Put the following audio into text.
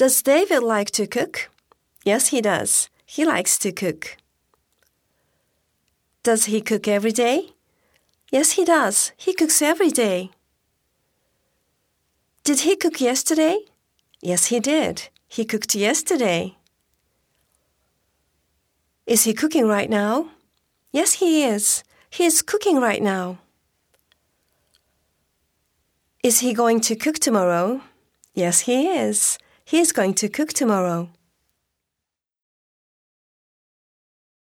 Does David like to cook? Yes, he does. He likes to cook. Does he cook every day? Yes, he does. He cooks every day. Did he cook yesterday? Yes, he did. He cooked yesterday. Is he cooking right now? Yes, he is. He is cooking right now. Is he going to cook tomorrow? Yes, he is. He is going to cook tomorrow.